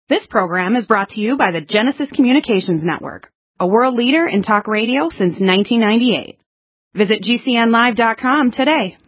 This program is brought to you by the Genesis Communications Network, a world leader in talk radio since 1998. Visit GCNlive.com today.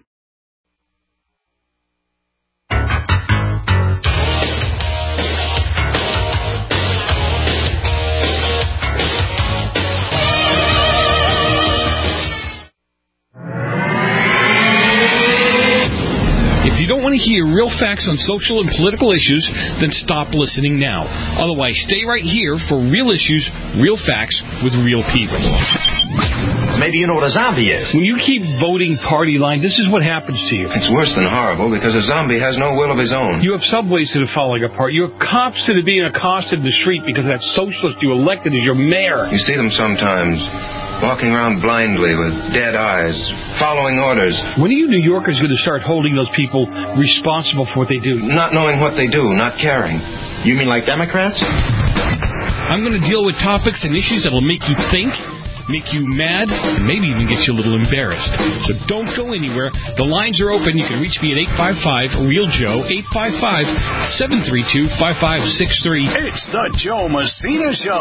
If you don't want to hear real facts on social and political issues, then stop listening now. Otherwise, stay right here for real issues, real facts, with real people. Maybe you know what a zombie is. When you keep voting party line, this is what happens to you. It's worse than horrible because a zombie has no will of his own. You have subways that are falling apart. You have cops that are being accosted in the street because that socialist you elected as your mayor. You see them sometimes walking around blindly with dead eyes, following orders. When are you New Yorkers going to start holding those people responsible for what they do? Not knowing what they do, not caring. You mean like Democrats? I'm going to deal with topics and issues that will make you think, make you mad, and maybe even get you a little embarrassed. So don't go anywhere. The lines are open. You can reach me at 855-REAL-JOE, 855-732-5563. It's the Joe Messina Show.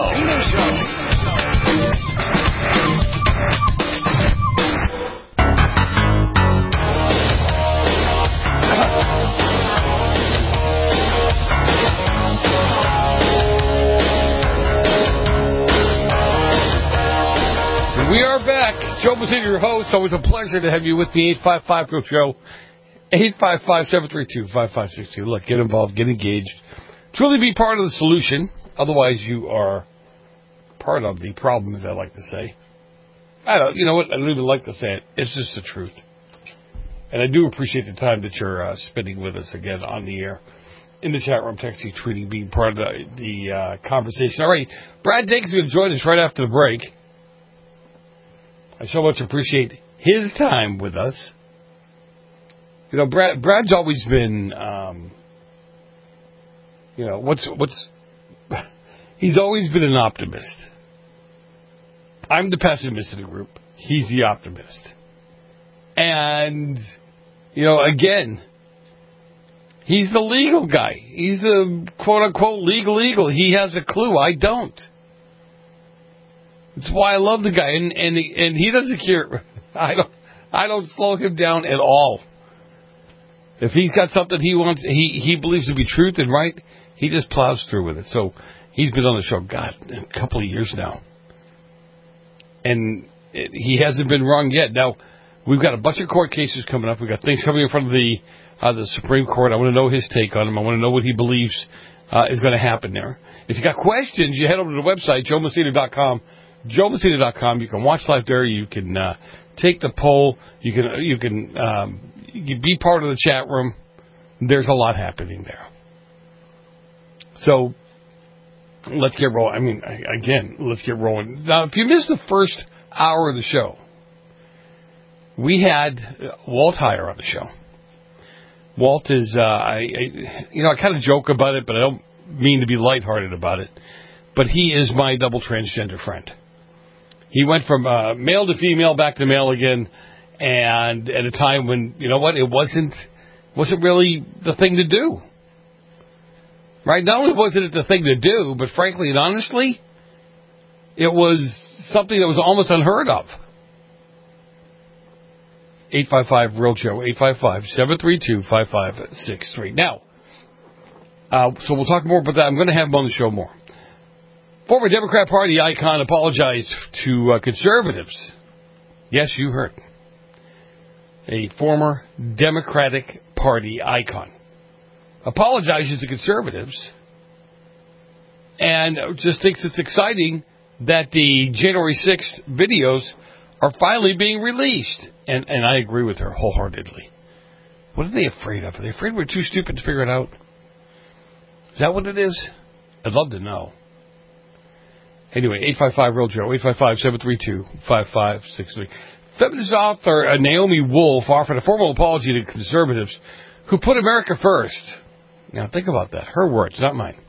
We are back. Joe Messina, your host. Always a pleasure to have you with me. 855-REAL-JOE, 855-732-5562. Look, get involved, get engaged. Truly be part of the solution. Otherwise, you are part of the problem, as I like to say. You know what? I don't even like to say it. It's just the truth. And I do appreciate the time that you're spending with us again on the air, in the chat room, texting, tweeting, being part of the conversation. All right, Brad Dake is going to join us right after the break. I so much appreciate his time with us. You know, Brad's always been, he's always been an optimist. I'm the pessimist in the group. He's the optimist. And, again, he's the legal guy. He's the quote-unquote legal. He has a clue. I don't. That's why I love the guy, and he doesn't care. I don't slow him down at all. If he's got something he wants, he believes to be truth and right, he just plows through with it. So he's been on the show, God, a couple of years now, and he hasn't been wrong yet. Now we've got a bunch of court cases coming up. We've got things coming in front of the Supreme Court. I want to know his take on them. I want to know what he believes is going to happen there. If you got questions, you head over to the website, JoeMessina.com. JoeMessina.com. You can watch live there. You can take the poll. You can be part of the chat room. There's a lot happening there. So let's get rolling. Let's get rolling. Now, if you missed the first hour of the show, we had Walt Heyer on the show. Walt is, I kind of joke about it, but I don't mean to be lighthearted about it. But he is my double transgender friend. He went from male to female, back to male again, and at a time when, it wasn't really the thing to do. Right? Not only wasn't it the thing to do, but frankly and honestly, it was something that was almost unheard of. 855-REAL-JOE, 855-732-5563. Now, so we'll talk more about that. I'm going to have him on the show more. Former Democrat Party icon apologized to conservatives. Yes, you heard. A former Democratic Party icon apologizes to conservatives and just thinks it's exciting that the January 6th videos are finally being released. And I agree with her wholeheartedly. What are they afraid of? Are they afraid we're too stupid to figure it out? Is that what it is? I'd love to know. Anyway, 855-REAL-JOE, 855-732-5563. Feminist author Naomi Wolf offered a formal apology to conservatives who put America first. Now, think about that. Her words, not mine.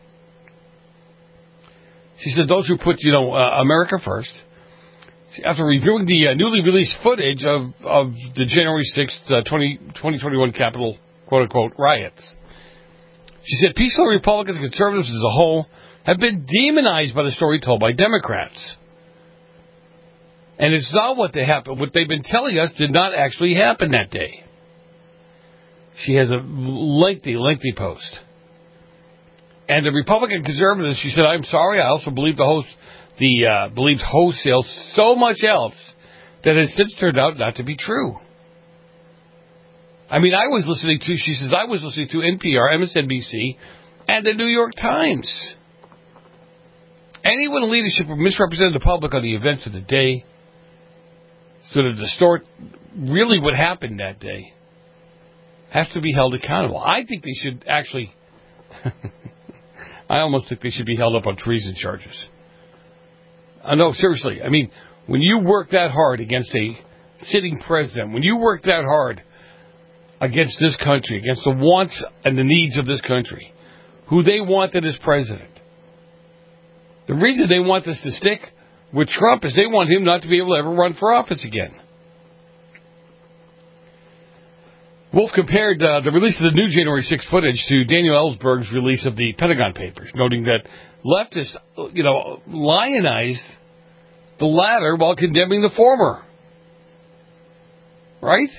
She said those who put, America first. After reviewing the newly released footage of the January 6th, 2021 Capitol, quote-unquote, riots, She said peaceful Republicans and conservatives as a whole have been demonized by the story told by Democrats. And it's not what happened. What they've been telling us did not actually happen that day. She has a lengthy post. And the Republican conservatives, she said, I'm sorry, I also believed believed wholesale so much else that has since turned out not to be true. I mean, she says, I was listening to NPR, MSNBC, and the New York Times. Anyone in leadership who misrepresented the public on the events of the day, sort of distort really what happened that day, has to be held accountable. I think they should actually, I almost think they should be held up on treason charges. No, seriously. I mean, when you work that hard against a sitting president, when you work that hard against this country, against the wants and the needs of this country, who they wanted as president, the reason they want this to stick with Trump is they want him not to be able to ever run for office again. Wolf compared the release of the new January 6th footage to Daniel Ellsberg's release of the Pentagon Papers, noting that leftists, lionized the latter while condemning the former. Right?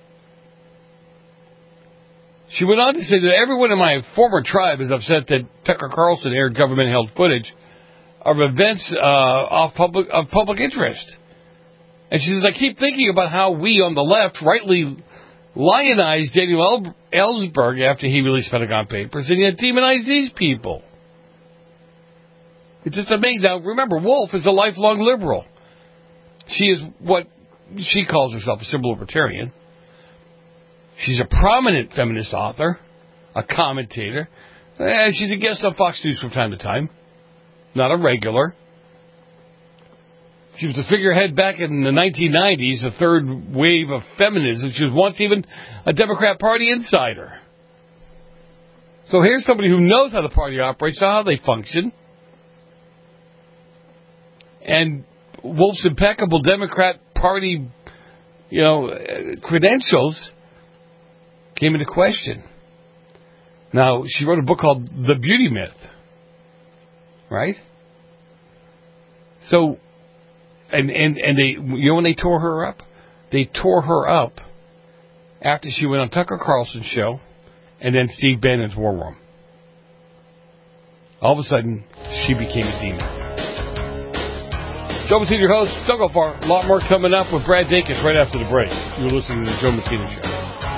She went on to say that everyone in my former tribe is upset that Tucker Carlson aired government-held footage of events of public interest. And she says, I keep thinking about how we on the left rightly lionized Daniel Ellsberg after he released Pentagon Papers, and yet demonized these people. It's just amazing. Now, remember, Wolf is a lifelong liberal. She is what she calls herself, a civil libertarian. She's a prominent feminist author, a commentator. She's a guest on Fox News from time to time. Not a regular. She was a figurehead back in the 1990s, a third wave of feminism. She was once even a Democrat Party insider. So here's somebody who knows how the party operates, how they function. And Wolf's impeccable Democrat Party, credentials came into question. Now, she wrote a book called The Beauty Myth. Right? So, and they, when they tore her up? They tore her up after she went on Tucker Carlson's show and then Steve Bannon's War Room. All of a sudden, she became a demon. Joe Messina, your host. Don't go far. A lot more coming up with Brad Dacus right after the break. You're listening to the Joe Messina Show.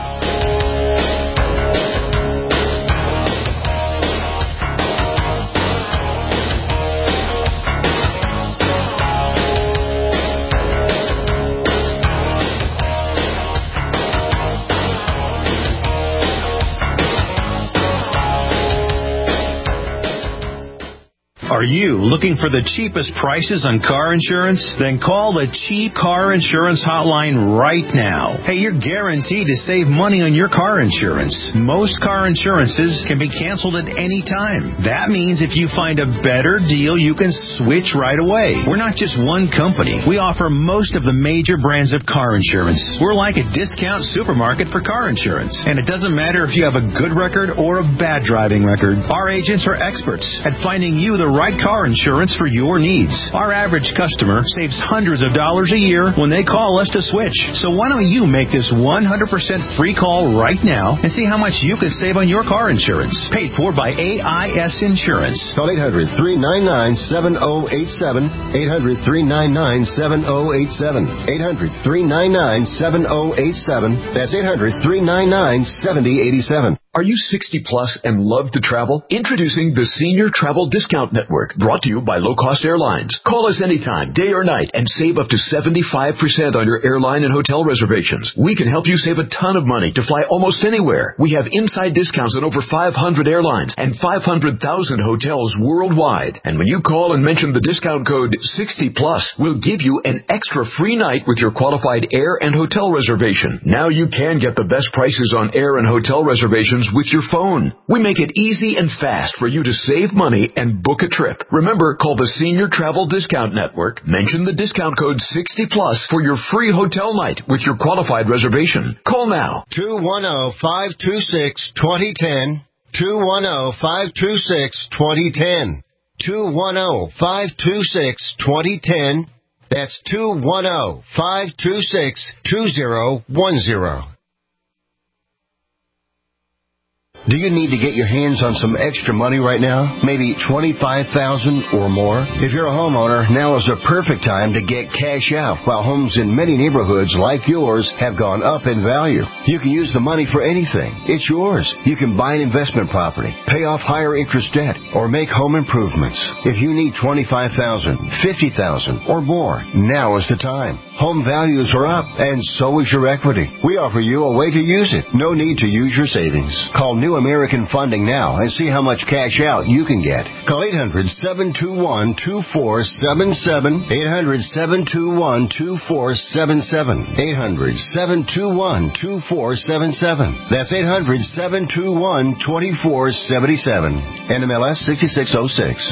Are you looking for the cheapest prices on car insurance? Then call the Cheap Car Insurance Hotline right now. Hey, you're guaranteed to save money on your car insurance. Most car insurances can be canceled at any time. That means if you find a better deal, you can switch right away. We're not just one company. We offer most of the major brands of car insurance. We're like a discount supermarket for car insurance. And it doesn't matter if you have a good record or a bad driving record. Our agents are experts at finding you the right car insurance for your needs. Our average customer saves hundreds of dollars a year when they call us to switch. So why don't you make this 100% free call right now and see how much you can save on your car insurance. Paid for by AIS Insurance. Call 800-399-7087. 800-399-7087. 800-399-7087. That's 800-399-7087. Are you 60 plus and love to travel? Introducing the Senior Travel Discount Network, brought to you by Low Cost Airlines. Call us anytime, day or night, and save up to 75% on your airline and hotel reservations. We can help you save a ton of money to fly almost anywhere. We have inside discounts on over 500 airlines and 500,000 hotels worldwide. And when you call and mention the discount code 60 plus, we'll give you an extra free night with your qualified air and hotel reservation. Now you can get the best prices on air and hotel reservations with your phone. We make it easy and fast for you to save money and book a trip. Remember, call the Senior Travel Discount Network. Mention the discount code 60 plus for your free hotel night with your qualified reservation. Call now. 210-526-2010. 210-526-2010. 210-526-2010. That's 210-526-2010. Do you need to get your hands on some extra money right now? Maybe $25,000 or more? If you're a homeowner, now is the perfect time to get cash out while homes in many neighborhoods like yours have gone up in value. You can use the money for anything. It's yours. You can buy an investment property, pay off higher interest debt, or make home improvements. If you need $25,000, $50,000, or more, now is the time. Home values are up, and so is your equity. We offer you a way to use it. No need to use your savings. Call New American Funding now and see how much cash out you can get. Call 800-721-2477. 800-721-2477. 800-721-2477. That's 800-721-2477. NMLS 6606.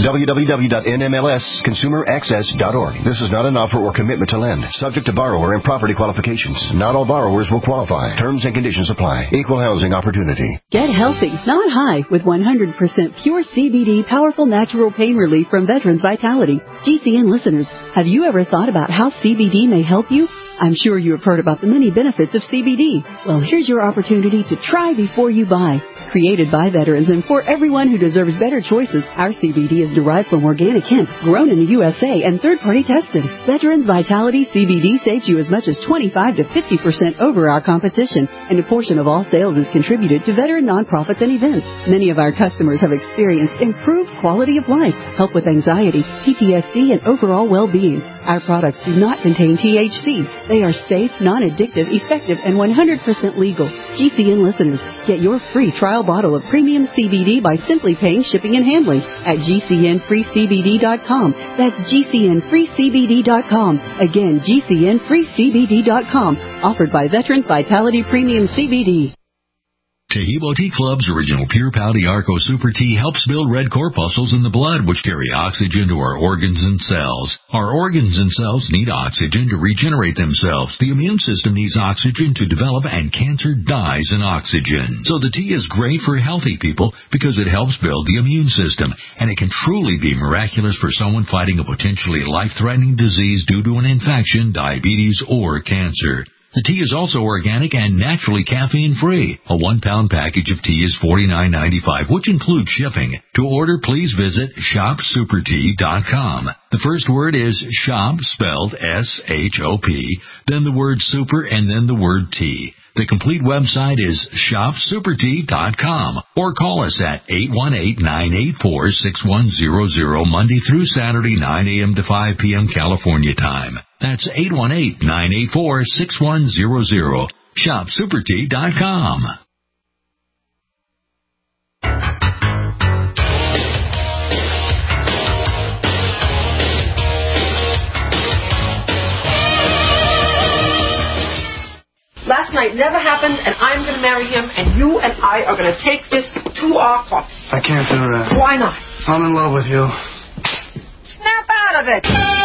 www.nmlsconsumeraccess.org. This is not an offer or commitment to lend. Subject to borrower and property qualifications. Not all borrowers will qualify. Terms and conditions apply. Equal housing opportunity. Get healthy, not high, with 100% pure CBD powerful natural pain relief from Veterans Vitality. GCN listeners, have you ever thought about how CBD may help you? I'm sure you have heard about the many benefits of CBD. Well, here's your opportunity to try before you buy. Created by veterans and for everyone who deserves better choices, our CBD is derived from organic hemp, grown in the USA, and third-party tested. Veterans Vitality CBD saves you as much as 25 to 50% over our competition, and a portion of all sales is contributed to veteran nonprofits and events. Many of our customers have experienced improved quality of life, help with anxiety, PTSD, and overall well-being. Our products do not contain THC. They are safe, non-addictive, effective, and 100% legal. GCN listeners, get your free trial bottle of premium CBD by simply paying shipping and handling at GCNFreeCBD.com. That's GCNFreeCBD.com. Again, GCNFreeCBD.com. Offered by Veterans Vitality Premium CBD. Tahibo Tea Club's original Pure Pouty Arco Super Tea helps build red corpuscles in the blood, which carry oxygen to our organs and cells. Our organs and cells need oxygen to regenerate themselves. The immune system needs oxygen to develop, and cancer dies in oxygen. So the tea is great for healthy people because it helps build the immune system, and it can truly be miraculous for someone fighting a potentially life-threatening disease due to an infection, diabetes, or cancer. The tea is also organic and naturally caffeine-free. A 1-pound package of tea is $49.95, which includes shipping. To order, please visit shopsupertea.com. The first word is shop, spelled S-H-O-P, then the word super, and then the word tea. The complete website is shopsupertea.com, or call us at 818-984-6100 Monday through Saturday, 9 a.m. to 5 p.m. California time. That's 818-984-6100. Shopsupertea.com. Last night never happened, and I'm going to marry him, and you and I are going to take this to our coffin. I can't do that. Why not? I'm in love with you. Snap out of it!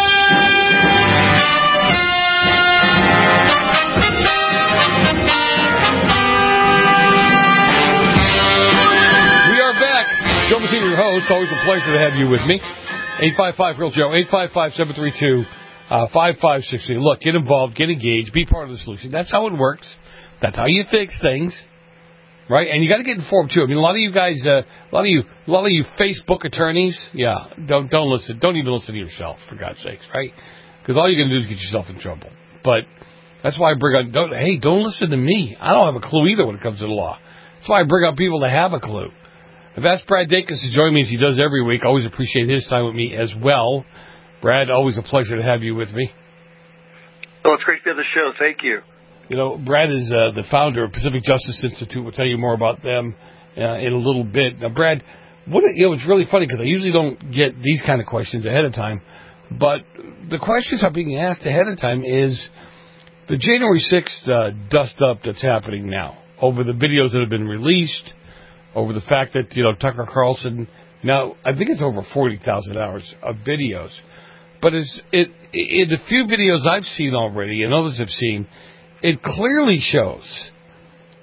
We are back. Joe Messina, your host. Always a pleasure to have you with me. 855-REAL-JOE, 855-732-5560. Look, get involved, get engaged, be part of the solution. That's how it works. That's how you fix things, right? And you got to get informed too. I mean, a lot of you guys, a lot of you Facebook attorneys, don't listen. Don't even listen to yourself, for God's sakes, right? Because all you're going to do is get yourself in trouble. But that's why I bring on. Don't listen to me. I don't have a clue either when it comes to the law. That's why I bring on people that have a clue. I've asked Brad Dacus to join me as he does every week. Always appreciate his time with me as well. Brad, always a pleasure to have you with me. Oh, it's great to be on the show. Thank you. You know, Brad is the founder of Pacific Justice Institute. We'll tell you more about them in a little bit. Now, Brad, it's really funny because I usually don't get these kind of questions ahead of time, but the questions are being asked ahead of time is the January 6th dust-up that's happening now over the videos that have been released, over the fact that, Tucker Carlson, now I think it's over 40,000 hours of videos. But in the few videos I've seen already and others have seen, it clearly shows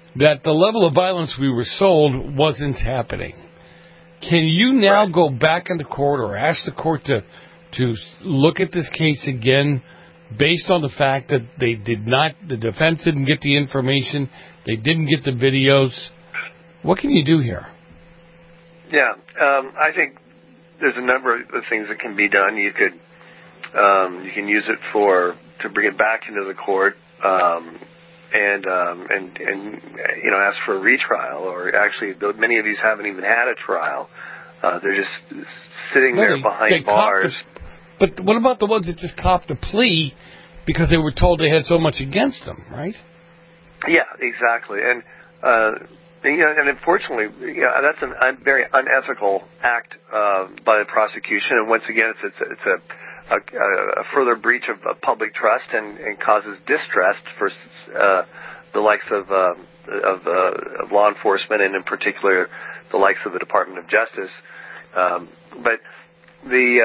that the level of violence we were sold wasn't happening. Can you now go back in the court or ask the court to look at this case again based on the fact that the defense didn't get the information, they didn't get the videos? What can you do here? Yeah, I think there's a number of things that can be done. You can use it to bring it back into the court, and ask for a retrial. Or actually, many of these haven't even had a trial. They're just sitting there behind bars. But what about the ones that just copped a plea because they were told they had so much against them, right? Yeah, exactly. And unfortunately, that's a very unethical act by the prosecution. And once again, it's a further breach of public trust and causes distrust for the likes of law enforcement, and in particular the likes of the Department of Justice. But they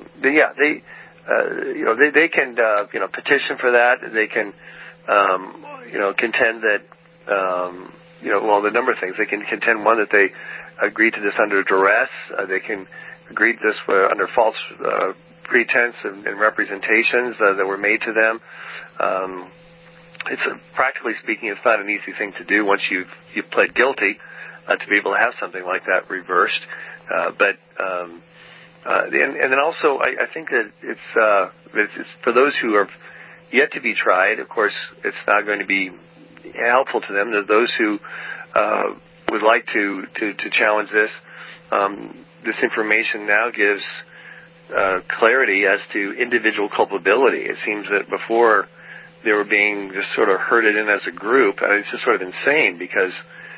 can petition for that. They can contend that the number of things they can contend. One, that they agreed to this under duress. They can agree to this under false pretense and representations that were made to them. It's practically speaking, it's not an easy thing to do once you've pled guilty to be able to have something like that reversed. And then also, I think that it's for those who are yet to be tried. Of course, it's not going to be helpful to them. Those who would like to challenge this information now gives clarity as to individual culpability. It seems that before they were being just sort of herded in as a group. It's just sort of insane because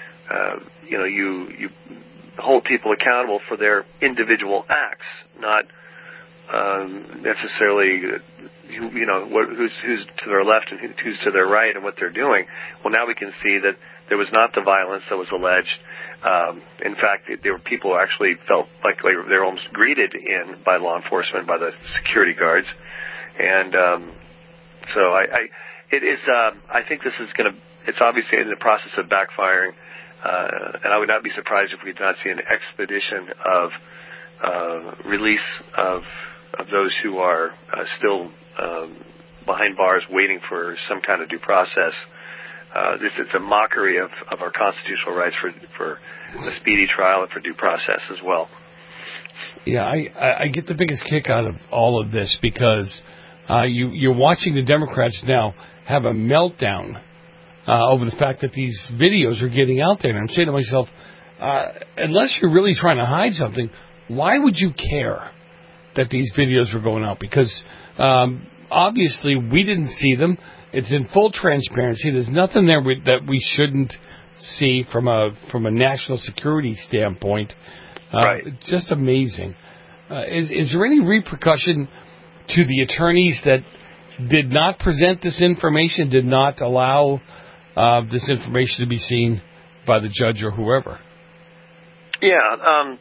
you hold people accountable for their individual acts, not necessarily who's to their left and who's to their right and what they're doing. Well, now we can see that there was not the violence that was alleged. In fact, there were people who actually felt like they were almost greeted in by law enforcement, by the security guards, and so I think this is going to. It's obviously in the process of backfiring, and I would not be surprised if we did not see an expedition of release of those who are still behind bars waiting for some kind of due process. It's a mockery of our constitutional rights for a speedy trial and for due process as well. Yeah, I get the biggest kick out of all of this because you're watching the Democrats now have a meltdown over the fact that these videos are getting out there. And I'm saying to myself, unless you're really trying to hide something, why would you care that these videos were going out? Because obviously we didn't see them. It's in full transparency. There's nothing there that we shouldn't see from a national security standpoint. Right. Just amazing. Is there any repercussion to the attorneys that did not present this information, did not allow this information to be seen by the judge or whoever? Yeah.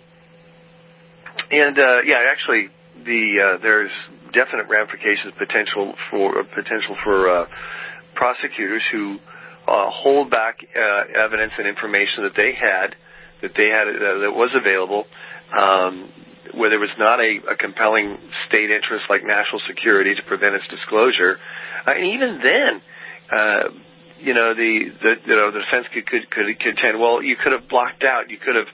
Actually, there's definite ramifications potential for prosecutors who hold back evidence and information that they had that was available, where there was not a compelling state interest like national security to prevent its disclosure. And even then, the defense could contend, well, you could have blocked out, you could have,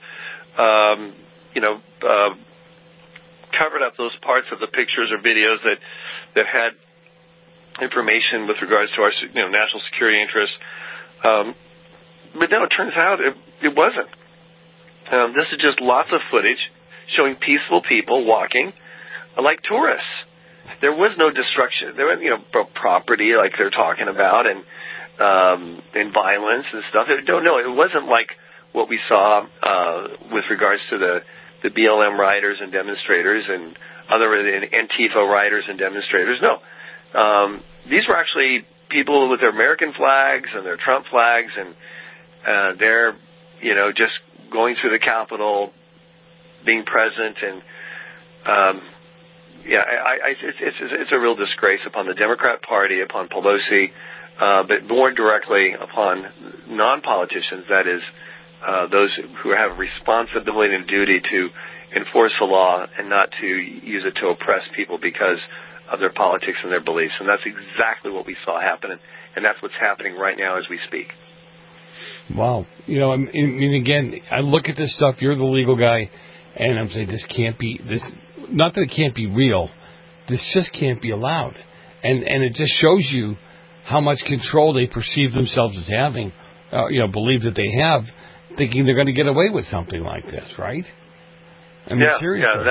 covered up those parts of the pictures or videos that had information with regards to our national security interests. But no, it turns out it wasn't. This is just lots of footage showing peaceful people walking like tourists. There was no destruction. There was, property like they're talking about and violence and stuff. No, it wasn't like what we saw with regards to the BLM rioters and demonstrators and other Antifa rioters and demonstrators. No. These were actually people with their American flags and their Trump flags, and they're, just going through the Capitol, being present, and it's a real disgrace upon the Democrat Party, upon Pelosi, but more directly upon non-politicians, that is, those who have responsibility and duty to enforce the law and not to use it to oppress people because of their politics and their beliefs. And that's exactly what we saw happen, and that's what's happening right now as we speak. Wow. You know, I mean, again, I look at this stuff, you're the legal guy, and I'm saying this can't be, not that it can't be real, this just can't be allowed. And it just shows you how much control they perceive themselves as having, believe that they have, thinking they're going to get away with something like this, right? I mean, seriously.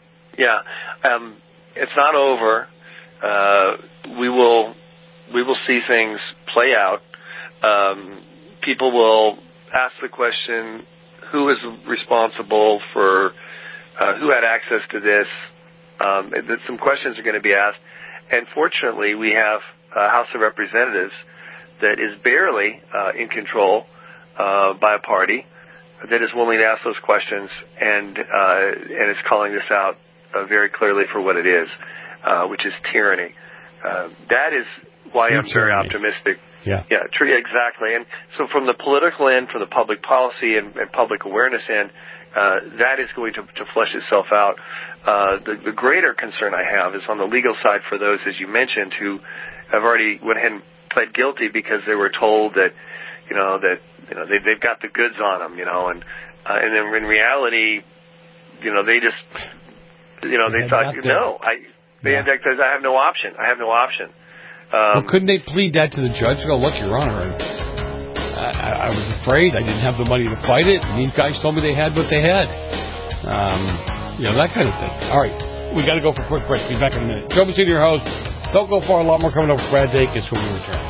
It's not over. We will see things play out. People will ask the question, who is responsible for, who had access to this? Some questions are going to be asked. And fortunately, we have a House of Representatives that is barely in control by a party that is willing to ask those questions and is calling this out very clearly for what it is, which is tyranny. That is why I'm very optimistic. Yeah, true, exactly. And so from the political end, from the public policy and public awareness end, that is going to flesh itself out. The greater concern I have is on the legal side for those, as you mentioned, who have already went ahead and pled guilty because they were told that, they've got the goods on them, and then in reality, they just, they thought, I have no option. Well, couldn't they plead that to the judge? Go, look, Your Honor, I was afraid. I didn't have the money to fight it. And these guys told me they had what they had. That kind of thing. All right, we got to go for a quick break. Be back in a minute. Joe Messina, your host. Don't go far. A lot more coming up with Brad Dacus when we return.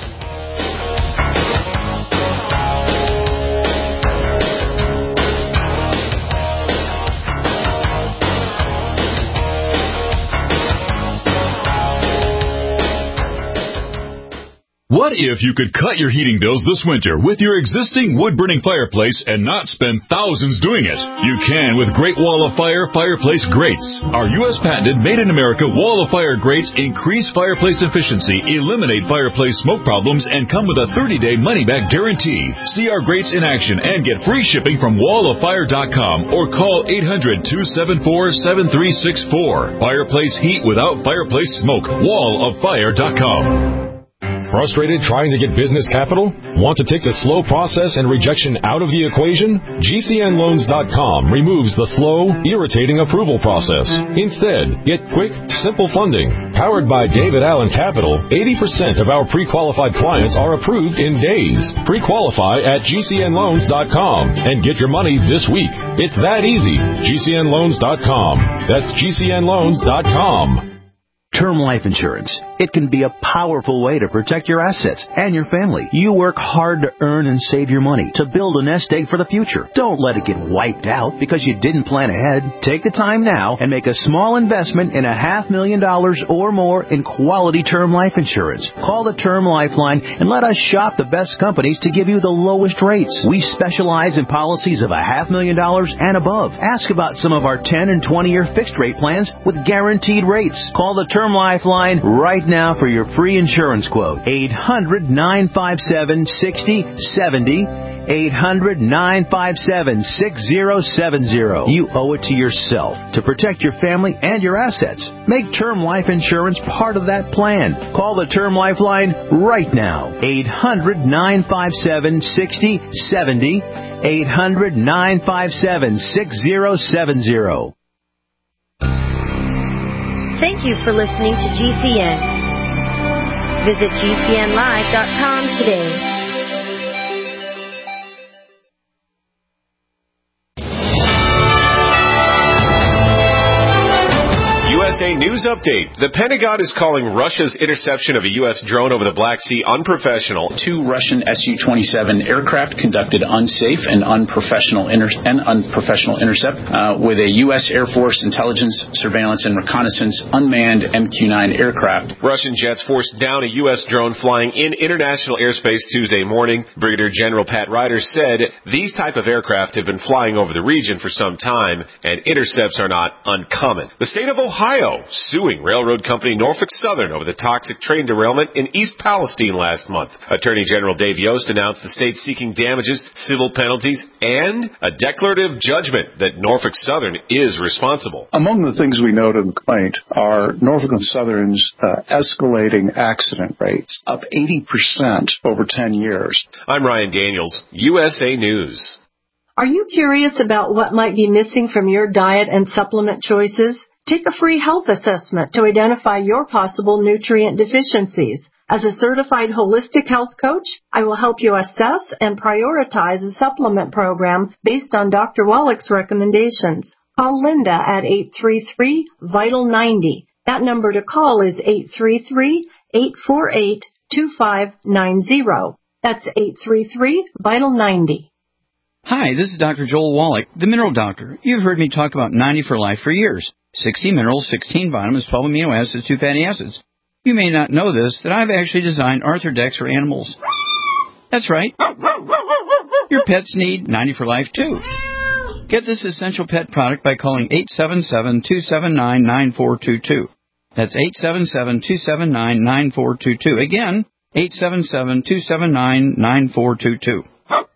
What if you could cut your heating bills this winter with your existing wood-burning fireplace and not spend thousands doing it? You can with Great Wall of Fire fireplace grates. Our U.S. patented made-in-America Wall of Fire grates increase fireplace efficiency, eliminate fireplace smoke problems, and come with a 30-day money-back guarantee. See our grates in action and get free shipping from walloffire.com or call 800-274-7364. Fireplace heat without fireplace smoke. walloffire.com. Frustrated trying to get business capital? Want to take the slow process and rejection out of the equation? GCNloans.com removes the slow, irritating approval process. Instead, get quick, simple funding. Powered by David Allen Capital, 80% of our pre-qualified clients are approved in days. Pre-qualify at GCNloans.com and get your money this week. It's that easy. GCNloans.com. That's GCNloans.com. Term life insurance. It can be a powerful way to protect your assets and your family. You work hard to earn and save your money to build a nest egg for the future. Don't let it get wiped out because you didn't plan ahead. Take the time now and make a small investment in $500,000 or more in quality term life insurance. Call the Term Lifeline and let us shop the best companies to give you the lowest rates. We specialize in policies of $500,000 and above. Ask about some of our 10 and 20-year fixed rate plans with guaranteed rates. Call the Term Lifeline right now for your free insurance quote. 800-957-6070. 800-957-6070. You owe it to yourself to protect your family and your assets. Make term life insurance part of that plan. Call the Term Lifeline right now. 800-957-6070. 800-957-6070. Thank you for listening to GCN. Visit GCNlive.com today. USA News Update. The Pentagon is calling Russia's interception of a U.S. drone over the Black Sea unprofessional. 2 Russian Su-27 aircraft conducted unsafe and unprofessional intercept with a U.S. Air Force intelligence, surveillance, and reconnaissance unmanned MQ-9 aircraft. Russian jets forced down a U.S. drone flying in international airspace Tuesday morning. Brigadier General Pat Ryder said these type of aircraft have been flying over the region for some time, and intercepts are not uncommon. The state of Ohio Yost suing railroad company Norfolk Southern over the toxic train derailment in East Palestine last month. Attorney General Dave Yost announced the state seeking damages, civil penalties, and a declarative judgment that Norfolk Southern is responsible. Among the things we note in the complaint are Norfolk Southern's escalating accident rates, up 80% over 10 years. I'm Ryan Daniels, USA News. Are you curious about what might be missing from your diet and supplement choices? Take a free health assessment to identify your possible nutrient deficiencies. As a certified holistic health coach, I will help you assess and prioritize a supplement program based on Dr. Wallach's recommendations. Call Linda at 833-VITAL-90. That number to call is 833-848-2590. That's 833-VITAL-90. Hi, this is Dr. Joel Wallach, the Mineral Doctor. You've heard me talk about 90 for Life for years. 60 minerals, 16 vitamins, 12 amino acids, 2 fatty acids. You may not know this, that I've actually designed Arthrodex for animals. That's right. Your pets need 90 for Life, too. Get this essential pet product by calling 877-279-9422. That's 877-279-9422. Again, 877-279-9422.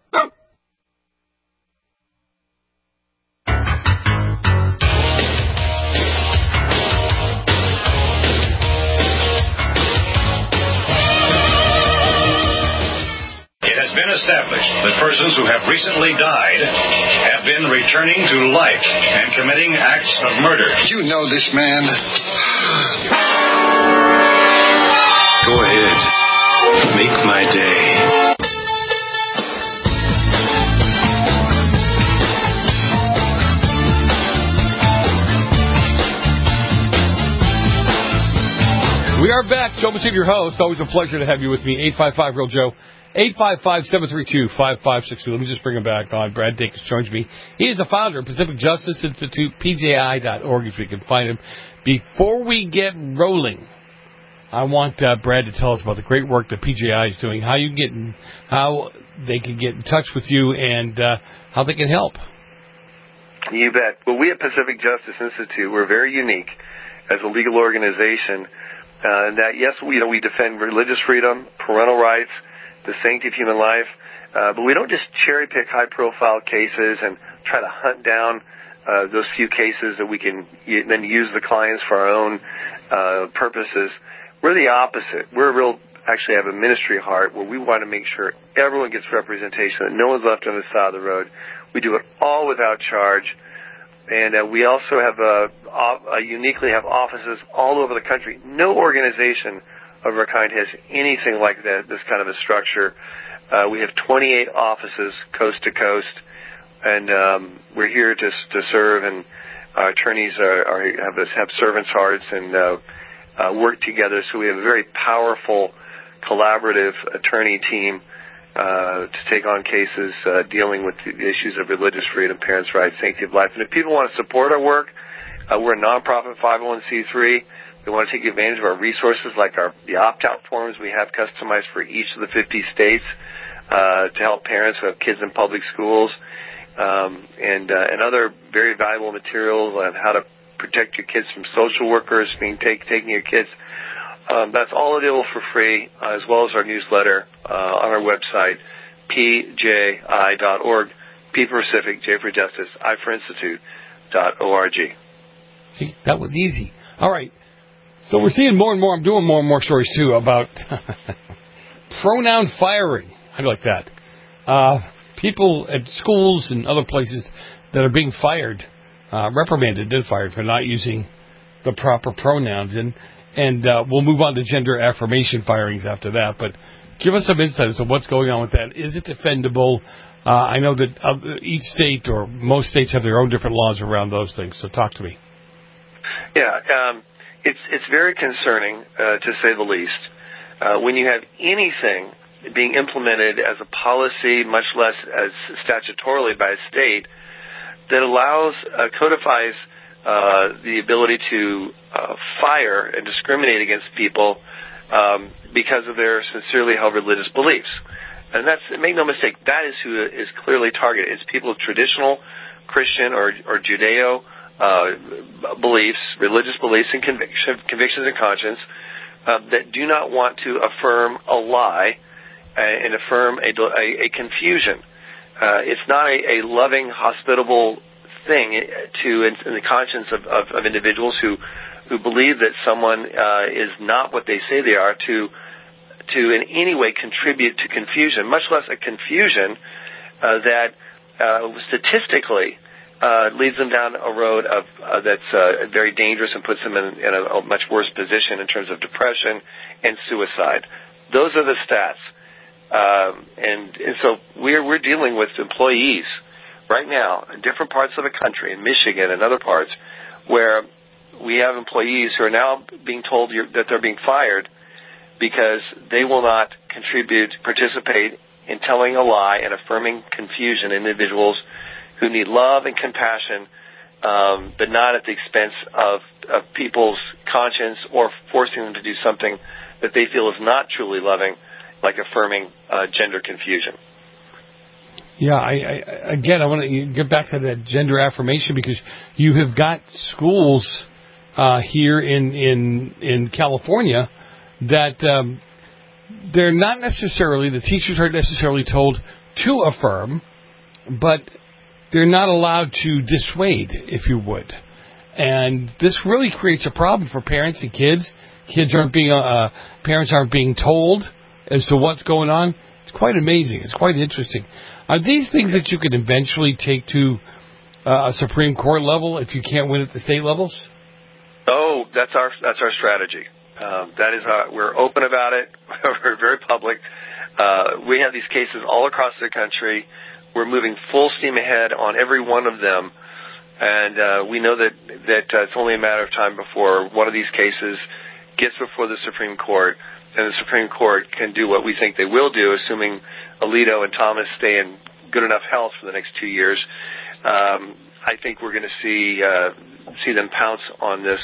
Established that persons who have recently died have been returning to life and committing acts of murder. You know this man. Go ahead. Make my day. We are back. Joe Messina, your host. Always a pleasure to have you with me. 855-REAL-JOE. 855-732-5562. Let me just bring him back on. Brad Dacus joins me. He is the founder of Pacific Justice Institute, PJI.org, if we can find him. Before we get rolling, I want Brad to tell us about the great work that PJI is doing, how they can get in touch with you, and how they can help. You bet. Well, we at Pacific Justice Institute, we're very unique as a legal organization. That, yes, we defend religious freedom, parental rights, the sanctity of human life, but we don't just cherry-pick high-profile cases and try to hunt down those few cases that we can then use the clients for our own purposes. We're the opposite. Actually have a ministry heart where we want to make sure everyone gets representation, that no one's left on the side of the road. We do it all without charge. And we also uniquely have offices all over the country. No organization of our kind has anything like that, this kind of a structure. We have 28 offices coast to coast, and we're here to serve. And our attorneys have servants' hearts and work together. So we have a very powerful, collaborative attorney team to take on cases dealing with the issues of religious freedom, parents' rights, sanctity of life. And if people want to support our work, we're a nonprofit 501c3. We want to take advantage of our resources like the opt-out forms we have customized for each of the 50 states to help parents who have kids in public schools, and other very valuable materials on how to protect your kids from social workers taking your kids. That's all available for free, as well as our newsletter on our website, pji.org, P for Pacific, J for Justice, I for Institute.org. See, that was easy. All right. So we're seeing more and more, I'm doing more and more stories, too, about pronoun firing. How do you like that? People at schools and other places that are being fired, reprimanded and fired for not using the proper pronouns. And we'll move on to gender affirmation firings after that. But give us some insight as to what's going on with that. Is it defendable? I know that each state or most states have their own different laws around those things. So talk to me. Yeah, it's very concerning, to say the least, when you have anything being implemented as a policy, much less as statutorily by a state, that allows, codifies the ability to fire and discriminate against people because of their sincerely held religious beliefs. And make no mistake, that is who is clearly targeted. It's people of traditional Christian or Judeo beliefs, religious beliefs and convictions and conscience that do not want to affirm a lie and affirm a confusion. It's not a loving, hospitable thing in the conscience of individuals who believe that someone is not what they say they are to in any way contribute to confusion, much less a confusion that statistically leads them down a road that's very dangerous and puts them in a much worse position in terms of depression and suicide. Those are the stats. And so we're dealing with employees right now in different parts of the country, in Michigan and other parts, where we have employees who are now being told that they're being fired because they will not participate in telling a lie and affirming confusion in individuals who need love and compassion, but not at the expense of people's conscience or forcing them to do something that they feel is not truly loving, like affirming gender confusion. Yeah, I want to get back to that gender affirmation, because you have got schools here in California that they're not necessarily, the teachers aren't necessarily told to affirm, but they're not allowed to dissuade, if you would. And this really creates a problem for parents and kids. Parents aren't being told as to what's going on. It's quite amazing. It's quite interesting. Are these things that you can eventually take to a Supreme Court level if you can't win at the state levels? Oh, that's our strategy. We're open about it. We're very public. We have these cases all across the country. We're moving full steam ahead on every one of them, and we know that it's only a matter of time before one of these cases gets before the Supreme Court, and the Supreme Court can do what we think they will do, assuming Alito and Thomas stay in good enough health for the next 2 years. I think we're going to see them pounce on this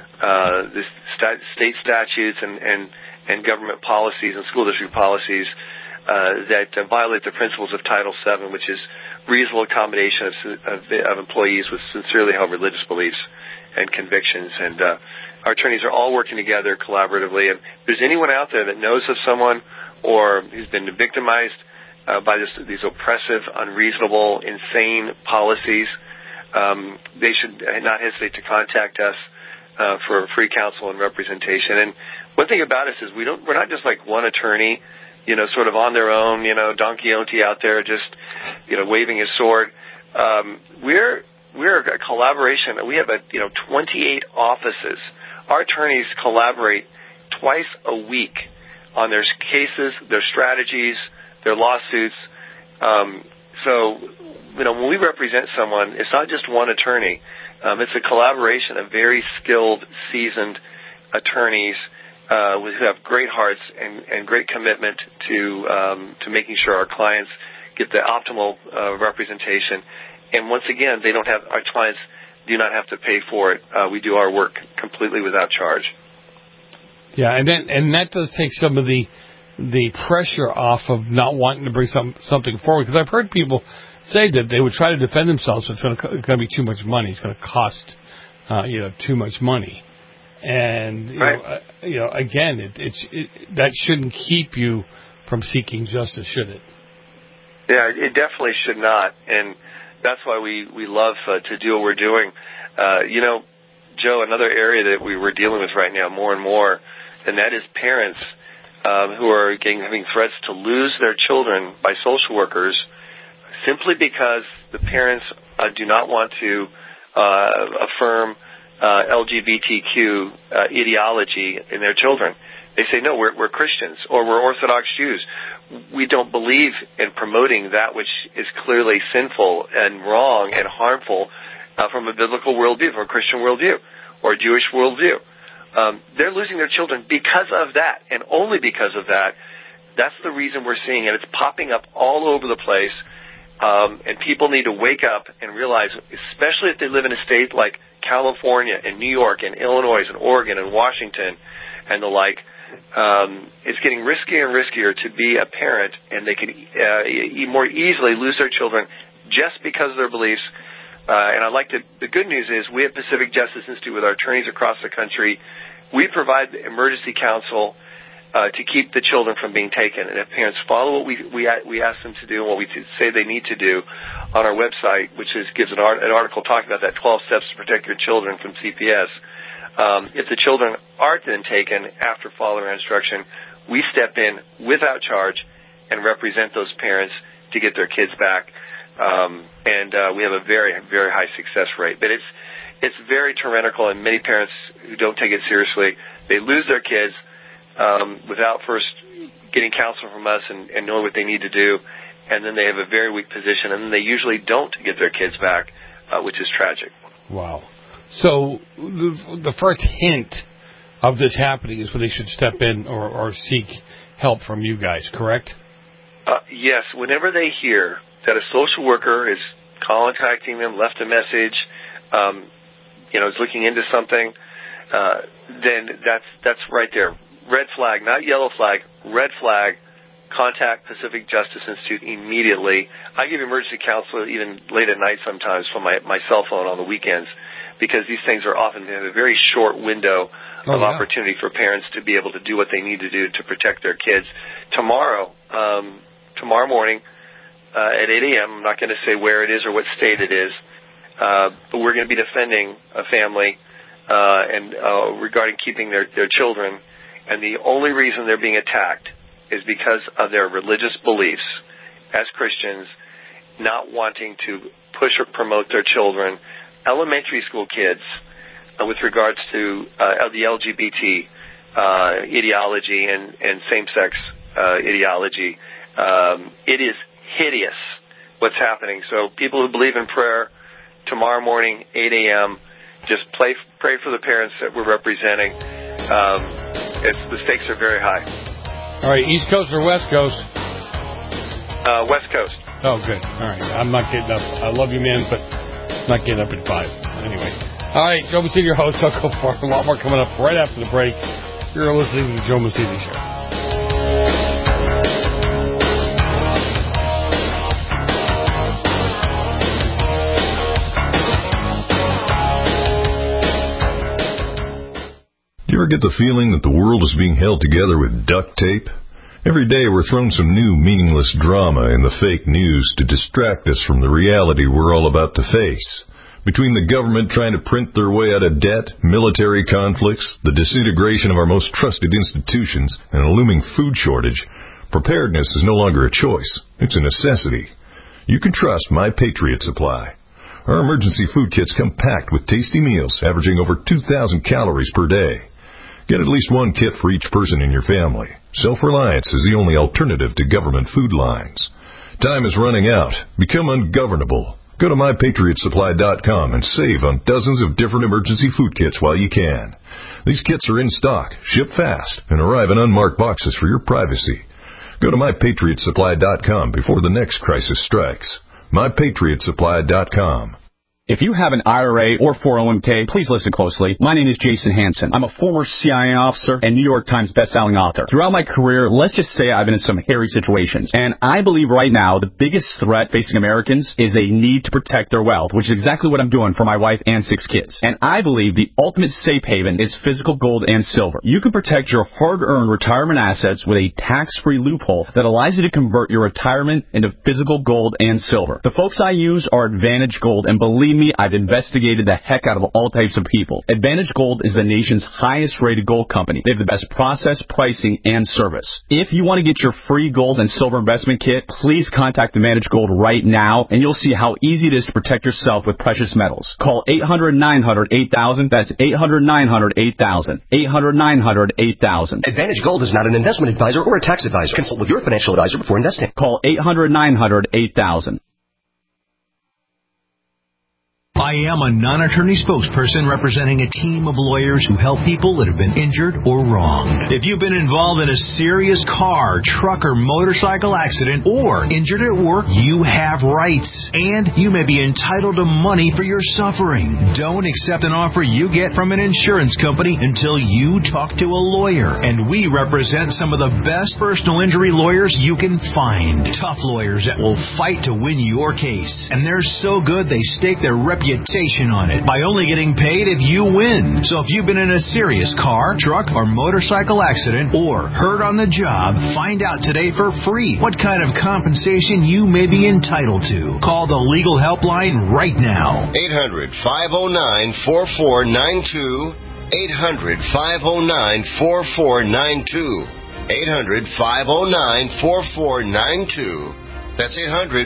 state statutes and government policies and school district policies that violate the principles of Title VII, which is reasonable accommodation of employees with sincerely held religious beliefs and convictions. And our attorneys are all working together collaboratively. And if there's anyone out there that knows of someone or who's been victimized by these oppressive, unreasonable, insane policies, they should not hesitate to contact us for free counsel and representation. And one thing about us is we're not just like one attorney, sort of on their own, Don Quixote out there just, waving his sword. We're a collaboration. We have 28 offices. Our attorneys collaborate twice a week on their cases, their strategies, their lawsuits. So when we represent someone, it's not just one attorney. It's a collaboration of very skilled, seasoned attorneys who have great hearts and great commitment to making sure our clients get the optimal representation. And once again, our clients do not have to pay for it. We do our work completely without charge. Yeah, and that does take some of the pressure off of not wanting to bring something forward, because I've heard people say that they would try to defend themselves, but it's going to be too much money. It's going to cost too much money. And again, that shouldn't keep you from seeking justice, should it? Yeah, it definitely should not, and that's why we love to do what we're doing. Joe, another area that we're dealing with right now more and more, and that is parents who are having threats to lose their children by social workers simply because the parents do not want to affirm LGBTQ ideology in their children. They say, no, we're Christians, or we're Orthodox Jews. We don't believe in promoting that which is clearly sinful and wrong and harmful from a biblical worldview, from a Christian worldview, or a Jewish worldview. They're losing their children because of that, and only because of that. That's the reason we're seeing it. It's popping up all over the place, and people need to wake up and realize, especially if they live in a state like California and New York and Illinois and Oregon and Washington and the like, it's getting riskier and riskier to be a parent, and they can more easily lose their children just because of their beliefs And I like the good news is we at Pacific Justice Institute, with our attorneys across the country, we provide emergency counsel to keep the children from being taken. And if parents follow what we ask them to do and what we say they need to do on our website, which gives an article talking about that 12 steps to protect your children from CPS, if the children aren't then taken after following our instruction, we step in without charge and represent those parents to get their kids back. And we have a very, very high success rate. But it's very tyrannical, and many parents who don't take it seriously, they lose their kids without first getting counsel from us and knowing what they need to do, and then they have a very weak position, and then they usually don't get their kids back, which is tragic. Wow. So the first hint of this happening is when they should step in or seek help from you guys, correct? Yes. Whenever they hear that a social worker is contacting them, left a message, is looking into something, then that's right there. Red flag, not yellow flag, red flag. Contact Pacific Justice Institute immediately. I give emergency counsel even late at night sometimes from my cell phone on the weekends, because these things are often in a very short window of opportunity for parents to be able to do what they need to do to protect their kids. Tomorrow morning at 8 a.m., I'm not going to say where it is or what state it is, but we're going to be defending a family and regarding keeping their children, and the only reason they're being attacked is because of their religious beliefs as Christians, not wanting to push or promote their children, elementary school kids, with regards to the LGBT ideology and same-sex ideology. It is hideous what's happening. So people who believe in prayer, tomorrow morning, 8 a.m., just pray for the parents that we're representing. The stakes are very high. All right, East Coast or West Coast? West Coast. Oh, good. All right, I'm not getting up. I love you, man, but not getting up at 5. Anyway. All right, Joe Messina, your host. I'll go for a lot more coming up right after the break. You're listening to the Joe Messina Show. Do you ever get the feeling that the world is being held together with duct tape? Every day we're thrown some new meaningless drama in the fake news to distract us from the reality we're all about to face. Between the government trying to print their way out of debt, military conflicts, the disintegration of our most trusted institutions, and a looming food shortage, preparedness is no longer a choice. It's a necessity. You can trust My Patriot Supply. Our emergency food kits come packed with tasty meals averaging over 2,000 calories per day. Get at least one kit for each person in your family. Self-reliance is the only alternative to government food lines. Time is running out. Become ungovernable. Go to MyPatriotSupply.com and save on dozens of different emergency food kits while you can. These kits are in stock, ship fast, and arrive in unmarked boxes for your privacy. Go to MyPatriotSupply.com before the next crisis strikes. MyPatriotSupply.com. If you have an IRA or 401k, please listen closely. My name is Jason Hansen. I'm a former CIA officer and New York Times bestselling author. Throughout my career, let's just say I've been in some hairy situations. And I believe right now the biggest threat facing Americans is a need to protect their wealth, which is exactly what I'm doing for my wife and 6 kids. And I believe the ultimate safe haven is physical gold and silver. You can protect your hard-earned retirement assets with a tax-free loophole that allows you to convert your retirement into physical gold and silver. The folks I use are Advantage Gold, and believe me, I've investigated the heck out of all types of people. Advantage Gold is the nation's highest rated gold company. They have the best process, pricing, and service. If you want to get your free gold and silver investment kit, please contact Advantage Gold right now, and you'll see how easy it is to protect yourself with precious metals. Call 800-900-8000. That's 800-900-8000. 800-900-8000. Advantage Gold is not an investment advisor or a tax advisor. Consult with your financial advisor before investing. Call 800-900-8000. I am a non-attorney spokesperson representing a team of lawyers who help people that have been injured or wronged. If you've been involved in a serious car, truck, or motorcycle accident or injured at work, you have rights, and you may be entitled to money for your suffering. Don't accept an offer you get from an insurance company until you talk to a lawyer, and we represent some of the best personal injury lawyers you can find. Tough lawyers that will fight to win your case, and they're so good they stake their reputation on it by only getting paid if you win. So if you've been in a serious car, truck, or motorcycle accident or hurt on the job, find out today for free what kind of compensation you may be entitled to. Call the legal helpline right now. 800-509-4492. 800-509-4492. 800-509-4492. That's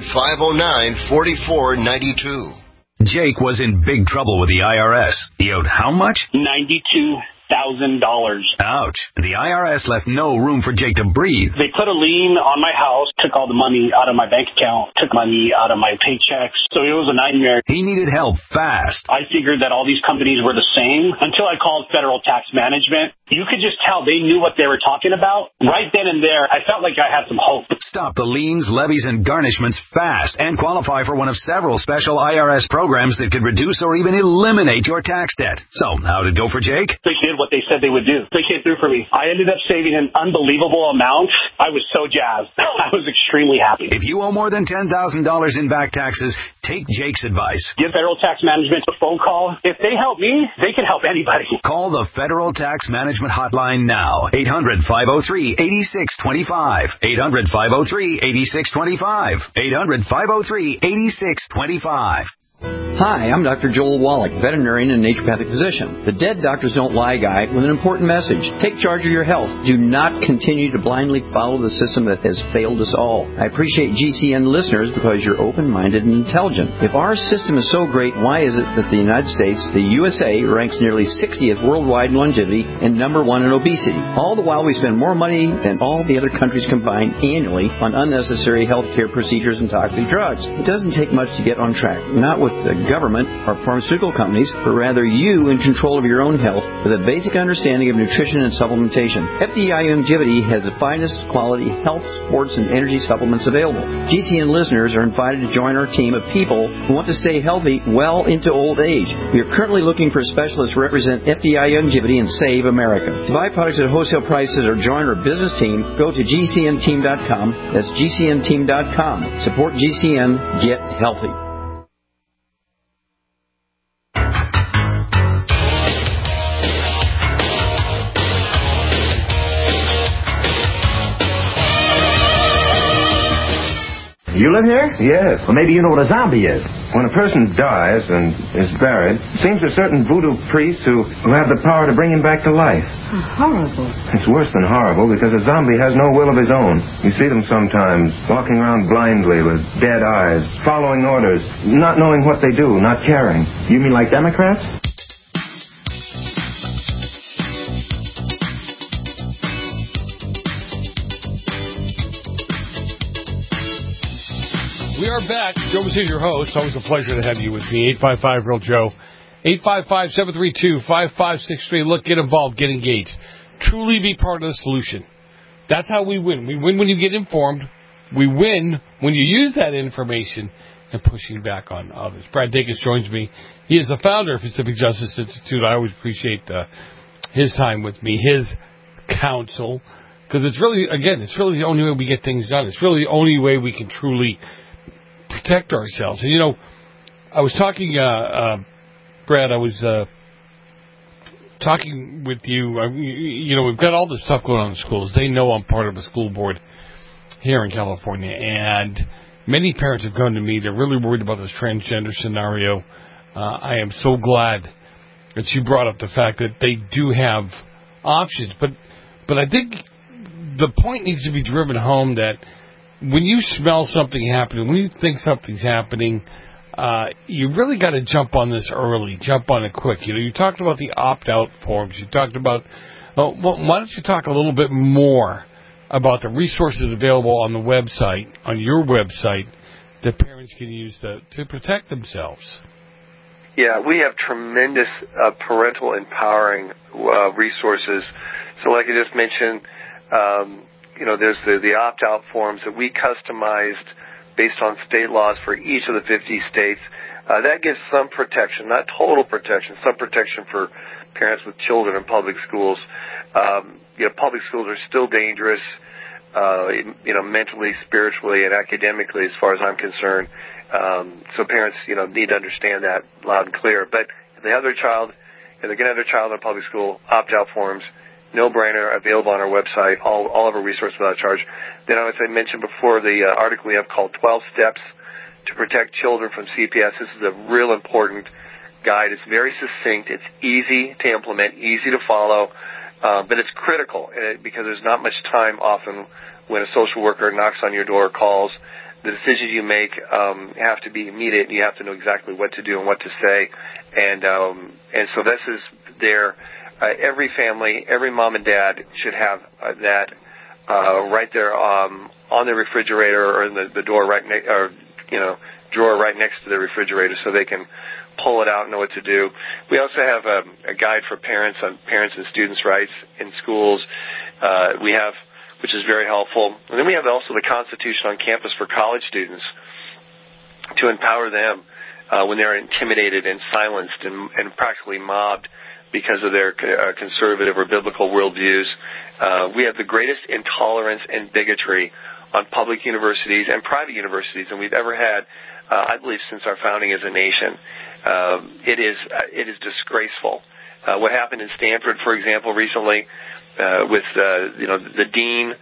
800-509-4492. Jake was in big trouble with the IRS. He owed how much? $92,000. Ouch. The IRS left no room for Jake to breathe. They put a lien on my house, took all the money out of my bank account, took money out of my paychecks. So it was a nightmare. He needed help fast. I figured that all these companies were the same until I called Federal Tax Management. You could just tell they knew what they were talking about. Right then and there, I felt like I had some hope. Stop the liens, levies, and garnishments fast and qualify for one of several special IRS programs that could reduce or even eliminate your tax debt. So, how did it go for Jake? They did what they said they would do. They came through for me. I ended up saving an unbelievable amount. I was so jazzed. I was extremely happy. If you owe more than $10,000 in back taxes, take Jake's advice. Give Federal Tax Management a phone call. If they help me, they can help anybody. Call the Federal Tax Management Hotline now. 800-503-8625. 800-503-8625. 800-503-8625. Hi, I'm Dr. Joel Wallach, veterinarian and naturopathic physician. The Dead Doctors Don't Lie guy with an important message. Take charge of your health. Do not continue to blindly follow the system that has failed us all. I appreciate GCN listeners because you're open-minded and intelligent. If our system is so great, why is it that the United States, the USA, ranks nearly 60th worldwide in longevity and number 1 in obesity? All the while we spend more money than all the other countries combined annually on unnecessary health care procedures and toxic drugs. It doesn't take much to get on track. Not with the government or pharmaceutical companies, but rather you in control of your own health with a basic understanding of nutrition and supplementation. FDI Longevity has the finest quality health, sports, and energy supplements available. GCN listeners are invited to join our team of people who want to stay healthy well into old age. We are currently looking for specialists to represent FDI Longevity and Save America. To buy products at wholesale prices or join our business team, go to GCNteam.com. That's GCNteam.com. Support GCN. Get healthy. You live here? Yes. Well, maybe you know what a zombie is. When a person dies and is buried, it seems there are certain voodoo priests who have the power to bring him back to life. Horrible. It's worse than horrible because a zombie has no will of his own. You see them sometimes walking around blindly with dead eyes, following orders, not knowing what they do, not caring. You mean like Democrats? We are back. Joe Messina, your host. Always a pleasure to have you with me. 855-REAL-JOE. 855-732-5563. Look, get involved. Get engaged. Truly be part of the solution. That's how we win. We win when you get informed. We win when you use that information and pushing back on others. Brad Dacus joins me. He is the founder of Pacific Justice Institute. I always appreciate his time with me, his counsel, because it's really the only way we get things done. It's really the only way we can truly protect ourselves. And, I was talking, Brad, I was talking with you. We've got all this stuff going on in schools. They know I'm part of the school board here in California, and many parents have come to me. They're really worried about this transgender scenario. I am so glad that you brought up the fact that they do have options. But I think the point needs to be driven home that when you smell something happening, when you think something's happening, you really got to jump on this early, jump on it quick. You talked about the opt-out forms. You talked about, why don't you talk a little bit more about the resources available on the website, on your website, that parents can use to protect themselves? Yeah, we have tremendous parental empowering resources. So like I just mentioned, there's the opt-out forms that we customized based on state laws for each of the 50 states. That gives some protection, not total protection, some protection for parents with children in public schools. Public schools are still dangerous, mentally, spiritually, and academically, as far as I'm concerned. So parents, need to understand that loud and clear. But if they have their child, if they're going to have their child in a public school, opt-out forms, no-brainer, available on our website, all of our resources without charge. Then, as I mentioned before, the article we have called 12 Steps to Protect Children from CPS. This is a real important guide. It's very succinct. It's easy to implement, easy to follow, but it's critical because there's not much time often when a social worker knocks on your door or calls. The decisions you make have to be immediate. You have to know exactly what to do and what to say, and so this is there. Every family, every mom and dad should have that right there on the refrigerator or in the door drawer right next to the refrigerator, so they can pull it out and know what to do. We also have a guide for parents on parents and students' rights in schools. Which is very helpful. And then we have also the Constitution on Campus for college students to empower them when they're intimidated and silenced and practically mobbed because of their conservative or biblical worldviews. We have the greatest intolerance and bigotry on public universities and private universities than we've ever had, I believe, since our founding as a nation. It is disgraceful. What happened in Stanford, for example, recently with the dean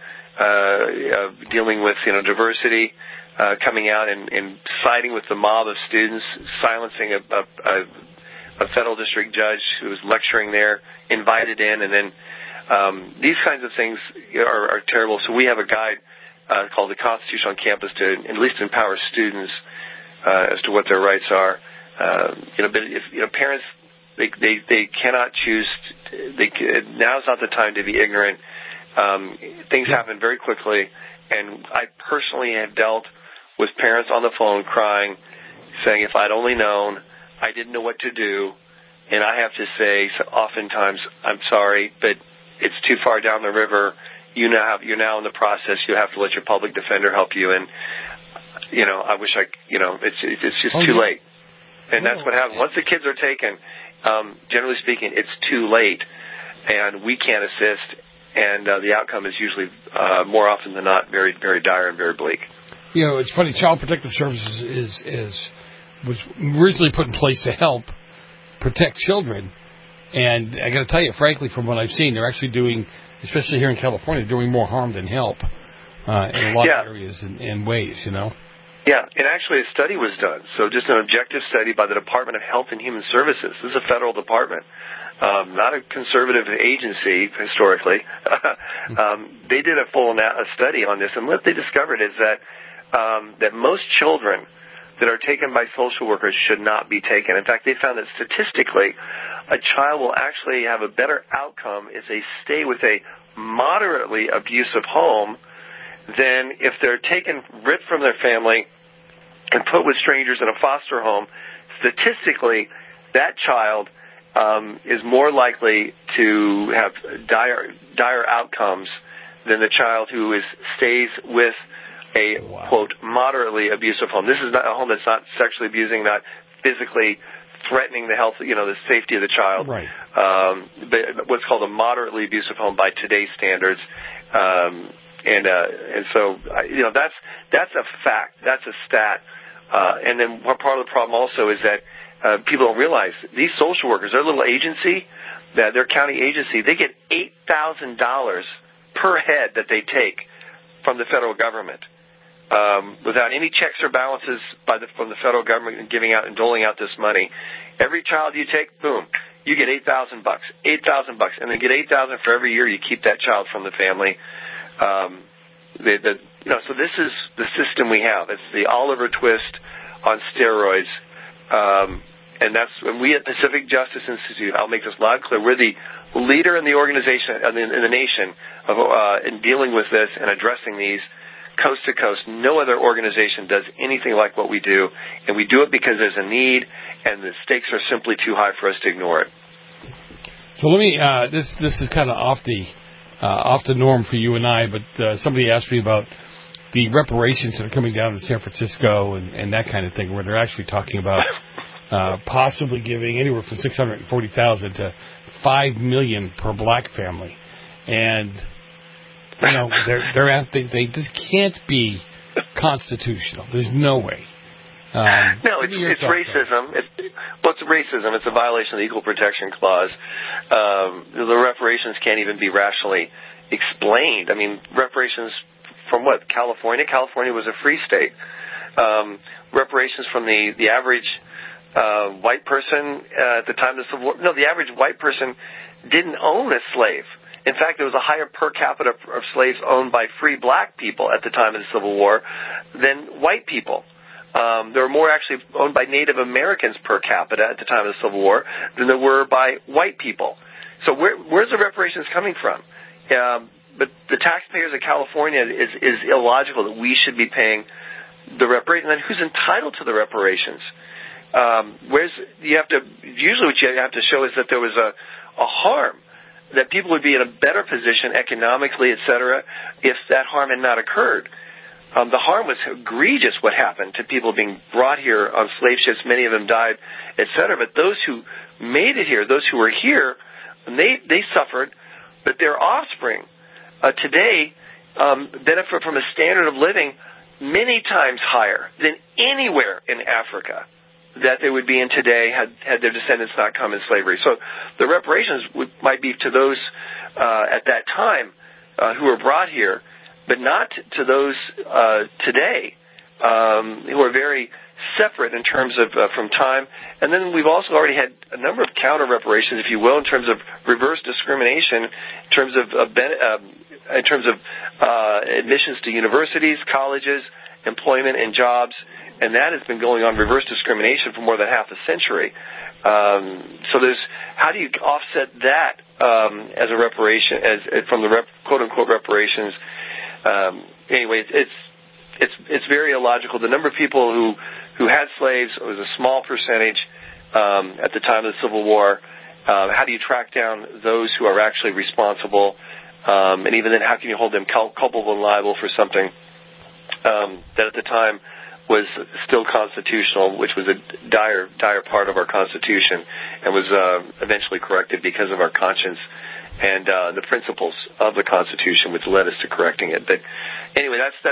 dealing with diversity, coming out and siding with the mob of students, silencing a federal district judge who was lecturing there, invited in, and then these kinds of things are terrible. So we have a guide called the Constitution on Campus to at least empower students as to what their rights are. But if parents, they cannot choose. Now's not the time to be ignorant. Things happen very quickly, and I personally have dealt with parents on the phone crying, saying, "If I'd only known, I didn't know what to do." And I have to say, oftentimes, "I'm sorry, but it's too far down the river. You're now in the process. You have to let your public defender help you." And I wish it's just too late. And that's what happens once the kids are taken. Generally speaking, it's too late, and we can't assist, and the outcome is usually, more often than not, very, very dire and very bleak. It's funny. Child Protective Services was originally put in place to help protect children, and I got to tell you, frankly, from what I've seen, they're actually doing, especially here in California, doing more harm than help in a lot of areas and ways. Yeah, and actually a study was done. So just an objective study by the Department of Health and Human Services. This is a federal department, not a conservative agency historically. They did a full study on this, and what they discovered is that most children that are taken by social workers should not be taken. In fact, they found that statistically, a child will actually have a better outcome if they stay with a moderately abusive home than if they're ripped from their family and put with strangers in a foster home. Statistically, that child is more likely to have dire outcomes than the child who stays with a, quote, moderately abusive home. This is not a home that's not sexually abusing, not physically threatening the health, the safety of the child. Right. But what's called a moderately abusive home by today's standards. And so that's a fact. That's a stat. And then part of the problem also is that people don't realize these social workers, their little agency, their county agency, they get $8,000 per head that they take from the federal government, without any checks or balances from the federal government giving out and doling out this money. Every child you take, boom, you get $8,000, and they get $8,000 for every year you keep that child from the family. So this is the system we have. It's the Oliver Twist on steroids, and that's when we at Pacific Justice Institute. I'll make this loud and clear. We're the leader in the organization in the nation of in dealing with this and addressing these coast to coast. No other organization does anything like what we do, and we do it because there's a need, and the stakes are simply too high for us to ignore it. So let me. This is kind of off the norm for you and I, but somebody asked me about the reparations that are coming down to San Francisco and that kind of thing, where they're actually talking about possibly giving anywhere from $640,000 to $5 million per black family, and you know they just can't be constitutional. There's no way. No, it's racism. It's racism. It's a violation of the Equal Protection Clause. The reparations can't even be rationally explained. I mean, reparations from what? California? California was a free state. Reparations from the average white person at the time of the Civil War. No, the average white person didn't own a slave. In fact, there was a higher per capita of slaves owned by free black people at the time of the Civil War than white people. There were more actually owned by Native Americans per capita at the time of the Civil War than there were by white people. So where's the reparations coming from? But the taxpayers of California is illogical that we should be paying the reparations. And then who's entitled to the reparations? Usually what you have to show is that there was a harm, that people would be in a better position economically, et cetera, if that harm had not occurred. The harm was egregious, what happened to people being brought here on slave ships. Many of them died, et cetera. But those who made it here, those who were here, they suffered, but their offspring today benefit from a standard of living many times higher than anywhere in Africa that they would be in today had their descendants not come in slavery. So the reparations might be to those at that time who were brought here, but not to those today who are very separate in terms of from time. And then we've also already had a number of counter reparations, if you will, in terms of reverse discrimination, in terms of admissions to universities, colleges, employment, and jobs. And that has been going on, reverse discrimination, for more than half a century. So there's, how do you offset that as a reparation, from the quote unquote reparations? Anyway, it's very illogical. The number of people who had slaves was a small percentage at the time of the Civil War. How do you track down those who are actually responsible? And even then, how can you hold them culpable and liable for something that at the time was still constitutional, which was a dire part of our Constitution, and was eventually corrected because of our conscience and the principles of the Constitution, which led us to correcting it. But anyway, that's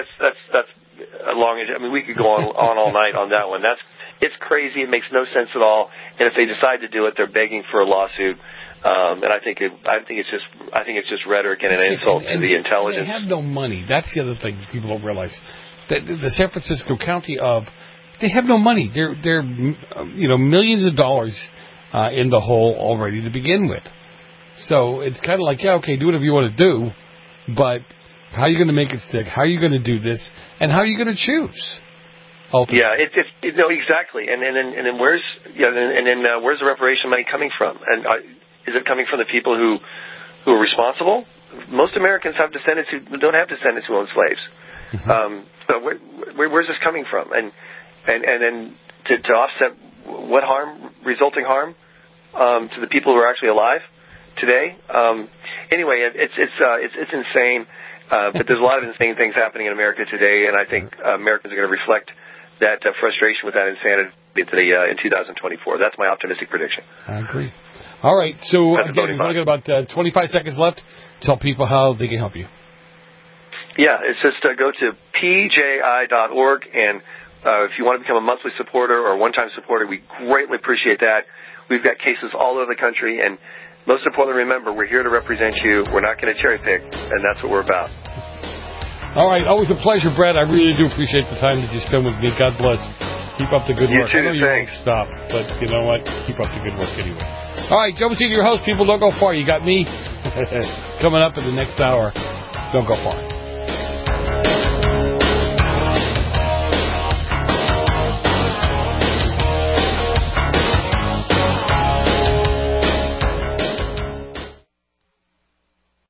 a long. I mean, we could go on all night on that one. It's crazy. It makes no sense at all. And if they decide to do it, they're begging for a lawsuit. And I think it's just rhetoric and an insult to the intelligence. They have no money. That's the other thing people don't realize. The San Francisco County they have no money. They're millions of dollars in the hole already to begin with. So it's kind of like, yeah, okay, do whatever you want to do, but how are you going to make it stick? How are you going to do this? And how are you going to choose? Ultimately. Yeah, no, exactly. And then where's the reparation money coming from? And is it coming from the people who are responsible? Most Americans have descendants who don't have descendants who own slaves. Mm-hmm. So where's this coming from? And then to offset what resulting harm to the people who are actually alive today? Anyway, it's insane. But there's a lot of insane things happening in America today, and I think Americans are going to reflect that frustration with that insanity in 2024. That's my optimistic prediction. I agree. All right, so again, we've only got about 25 seconds left. Tell people how they can help you. Yeah, it's just go to pji.org, and if you want to become a monthly supporter or a one-time supporter, we greatly appreciate that. We've got cases all over the country, and most importantly, remember, we're here to represent you. We're not going to cherry pick, and that's what we're about. All right, always a pleasure, Brett. I really do appreciate the time that you spend with me. God bless. Keep up the good work. You too, thanks. Stop, but you know what? Keep up the good work anyway. All right, Joe Messina, your host. People, don't go far. You got me coming up in the next hour. Don't go far.